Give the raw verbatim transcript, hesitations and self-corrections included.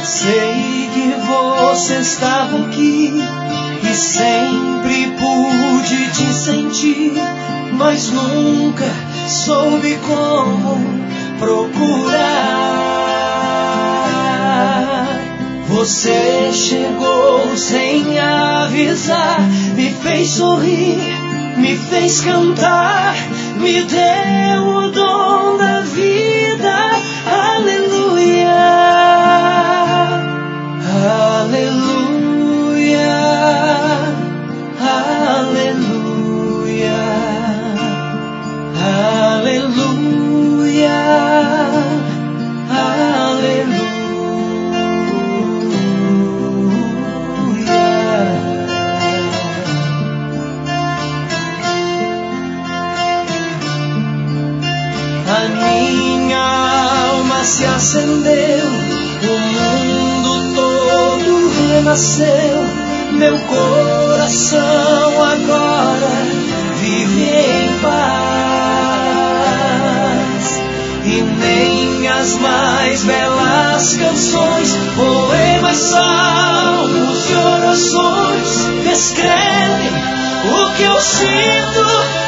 Sei que você estava aqui e sempre pude te sentir, mas nunca soube como procurar. Você chegou sem avisar, me fez sorrir, me fez cantar, me deu o dom da vida. Aleluia, aleluia, aleluia, aleluia, aleluia. A minha alma se acendeu, o mundo todo renasceu, meu coração agora vive em paz. E nem as mais belas canções, poemas, salmos e orações descrevem o que eu sinto